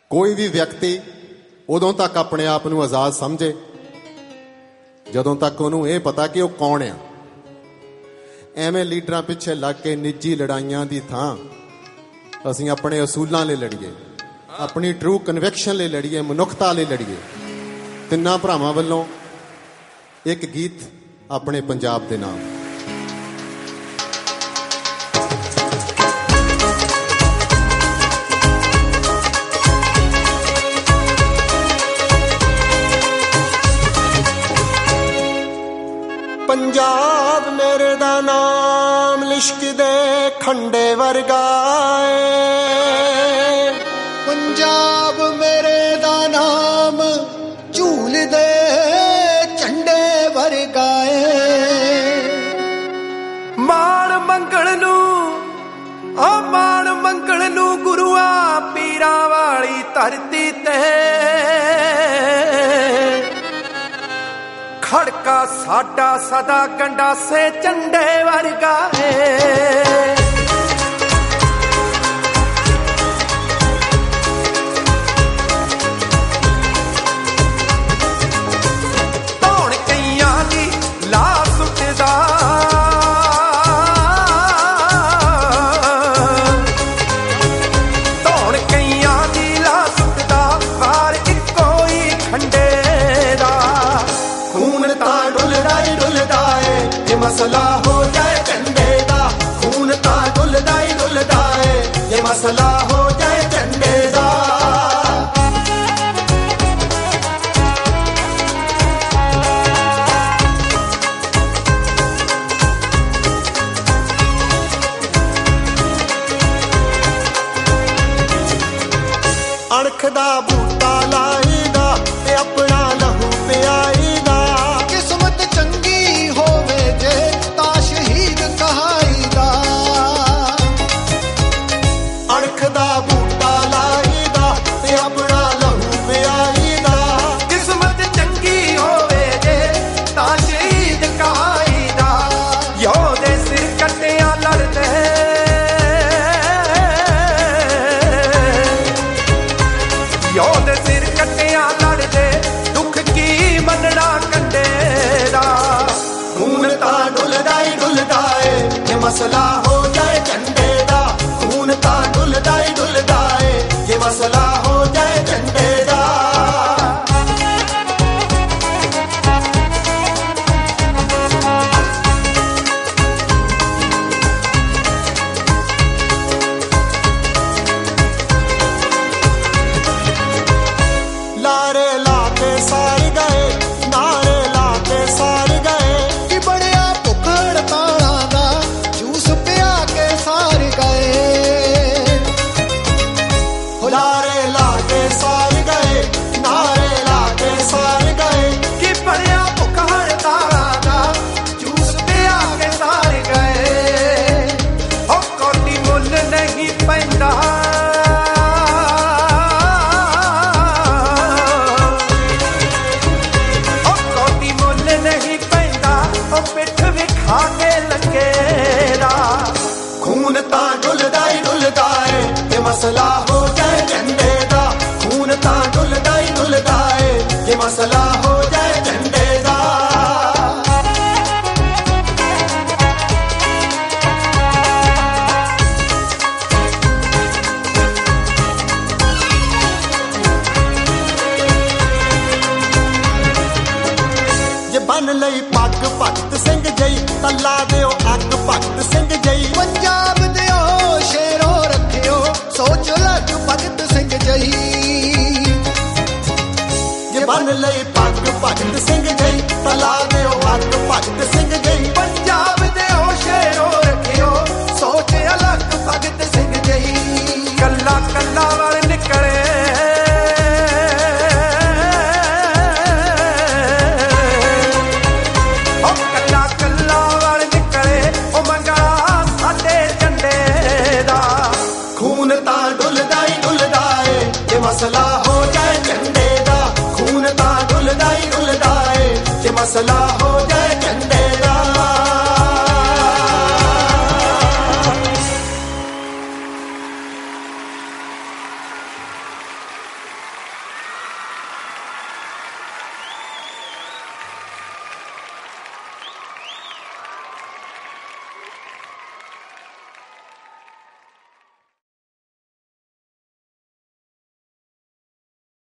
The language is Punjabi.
ਕੋਈ ਵੀ ਵਿਅਕਤੀ ਉਦੋਂ ਤੱਕ ਆਪਣੇ ਆਪ ਨੂੰ ਆਜ਼ਾਦ ਸਮਝੇ ਜਦੋਂ ਤੱਕ ਉਹਨੂੰ ਇਹ ਪਤਾ ਕਿ ਉਹ ਕੌਣ ਆ। ਐਵੇਂ ਲੀਡਰਾਂ ਪਿੱਛੇ ਲੱਗ ਕੇ ਨਿੱਜੀ ਲੜਾਈਆਂ ਦੀ ਥਾਂ ਅਸੀਂ ਆਪਣੇ ਅਸੂਲਾਂ ਲਈ ਲੜੀਏ, ਆਪਣੀ ਟਰੂ ਕਨਵਿਕਸ਼ਨ ਲਈ ਲੜੀਏ, ਮਨੁੱਖਤਾ ਲਈ ਲੜੀਏ। ਤਿੰਨਾਂ ਭਰਾਵਾਂ ਵੱਲੋਂ ਇੱਕ ਗੀਤ ਆਪਣੇ ਪੰਜਾਬ ਦੇ ਨਾਮ। ਪੰਜਾਬ ਮੇਰੇ ਦਾ ਨਾਮ ਲਿਸ਼ਕ ਦੇ ਖੰਡੇ ਵਰਗਾ ਏ, ਪੰਜਾਬ ਮੇਰੇ ਦਾ ਨਾਮ ਝੂਲ ਦੇ ਝੰਡੇ ਵਰਗਾ ਏ। ਮਾਣ ਮੰਗਣ ਨੂੰ ਗੁਰੂਆਂ ਪੀਰਾਂ ਵਾਲੀ ਧਰਤੀ ਤੇ ਖੜਕਾ ਸਾਡਾ ਸਦਾ ਗੰਡਾਸੇ ਝੰਡੇ ਵਰਗਾ ਏ। ਧੌਣ ਕਈਆਂ ਦੀ ਲਾ ਸੁੱਟਦਾ, ਧੌਣ ਕਈਆਂ ਦੀ ਲਾ ਸੁੱਟਦਾ, ਵਾਰ ਇੱਕੋ ਹੀ ਖੰਡੇ ਦਾ। ਖੂਨ ਤਾਂ ਡੁੱਲਦਾ ਹੀ ਡੁੱਲਦਾ ਏ, ਜੇ ਮਸਲਾ ਹੋ ਜਾਏ ਝੰਡੇ ਦਾ। ਖੂਨ ਤਾਂ ਡੁੱਲਦਾ ਹੀ ਡੁੱਲਦਾ ਏ, ਜੇ ਮਸਲਾ ਹੋ ਜਾਏ ਝੰਡੇ ਦਾ। ਅਣਖ ਦਾ ਬੂਟਾ ਲਾਈਦਾ ਤੇ ਆਪਣਾ ਲਹੂ ਪਿਆਈਦਾ। ਕਿਸਮਤ ਚੰਗੀ ਹੋਵੇ ਜੇ ਤਾਂ ਸ਼ਹੀਦ ਕਹਾਈਦਾ। ਅਣਖ ਦਾ ਬੂਟਾ ਲਾਈਦਾ ਤੇ ਆਪਣਾ ਲਹੂ ਪਿਆਈਦਾ। ਕਿਸਮਤ ਚੰਗੀ ਹੋਵੇ ਜੇ ਤਾਂ ਸ਼ਹੀਦ ਕਹਾਈਦਾ। ਯੋਧੇ ਸਿਰ ਕੱਟਿਆਂ ਲੜਦੇ, ਯੋਧੇ ਸਿਰ ਕੱਟਿਆਂ ਲੜਦੇ, ਦੁੱਖ ਕੀ ਮੰਨਣਾ ਕੰਡੇ ਦਾ। ਖੂਨ ਤਾਂ ਡੁੱਲਦਾ ਹੀ ਡੁੱਲਦਾ ਏ, ਜੇ ਮਸਲਾ ਹੋ ਜਾਏ ਝੰਡੇ ਦਾ। ਖੂਨ ਤਾਂ ਡੁੱਲਦਾ ਹੀ ਡੁੱਲਦਾ ਏ, ਜੇ ਮਸਲਾ ਹੋ ਜਾਏ ਝੰਡੇ ਦਾ। ਲਾਰੇ ਲਾ ਕੇ ਸਾਰ ਗਏ, ਨਾਰੇ ਲਾ ਕੇ ਸਾਰ ਗਏ। ਕਿ ਬੜਿਆ ਭੁੱਖ ਹੜਤਾਲਾਂ ਦਾ ਜੂਸ ਪਿਆ ਕੇ ਸਾਰ ਗਏ। ਲਾਰੇ ਲਾ ਕੇ ਸਾਰ ਗਏ, ਨਾਰੇ ਲਾ ਕੇ ਸਾਰ ਗਏ। ਕਿ ਭਰਿਆ ਭੁੱਖ ਹੜਤਾਲਾਂ ਦਾ ਜੂਸ ਪਿਆ ਕੇ ਸਾਰ ਗਏ। ਹੋ ਕੋਟੀ ਮੁੱਲ ਨਹੀਂ ਪੈਂਦਾ, ਉਹ ਕੋਟੀ ਮੁੱਲ ਨਹੀਂ ਪੈਂਦਾ, ਉਹ ਪਿੱਠ ਵਿਖਾ ਕੇ ਲੰਗੇ ਦਾ। ਖੂਨ ਤਾਂ ਡੁੱਲਦਾ ਹੀ ਡੁੱਲਦਾ ਏ, ਜੇ ਮਸਲਾ ਹੋ ਜਾਏ ਝੰਡੇ ਦਾ। ਖੂਨ ਤਾਂ ਡੁੱਲਦਾ ਹੀ ਡੁੱਲਦਾ ਏ, ਜੇ ਮਸਲਾ ਹੋ ਜਾਏ ਝੰਡੇ ਦਾ। ਜੇ ਬੰਨ ਲਈ ਪੱਗ ਭਗਤ ਸਿੰਘ ਜਈ, ਤਾਂ ਲਾ ਦਿਓ ਅੱਗ ਭਗਤ ਸਿੰਘ ਜਈ। ਪੰਜਾਬ ਦਿਓ ਸ਼ੇਰੋ ਰੱਖਿਓ, ਸੋਚ ਲੱਗ ਭਗਤ ਸਿੰਘ ਜਈ। ਜੇ ਬੰਨ ਲਈ ਪੱਗ ਭਗਤ ਸਿੰਘ ਜਈ, ਤਾਂ ਲਾ ਦਿਓ ਅੱਗ ਭਗਤ ਸਿੰਘ ਜਈ। ਪੰਜਾਬ ਦੇ ਉਹ ਸ਼ੇਰੋ ਰੱਖਿਓ, ਸੋਚ ਅਲੱਗ ਭਗਤ ਸਿੰਘ ਜਈ। ਕੱਲਾ ਕੱਲਾ ਵਲ ਨਿਕਲੇ, ਉਹ ਕੱਲਾ ਕੱਲਾ ਵਲ ਨਿਕਲੇ, ਉਹ ਮੰਗਲਾ ਸਾਡੇ ਝੰਡੇ ਦਾ। ਖੂਨ ਤਾਂ ਡੁੱਲਦਾ ਹੀ ਡੁੱਲਦਾ ਏ, ਜੇ ਮਸਲਾ ਹੋ ਜਾਏ ਝੰਡੇ ਦਾ। ਖੂਨ ਤਾਂ ਡੁੱਲਦਾ ਹੀ ਡੁੱਲਦਾ ਏ, ਜੇ ਮਸਲਾ ਹੋ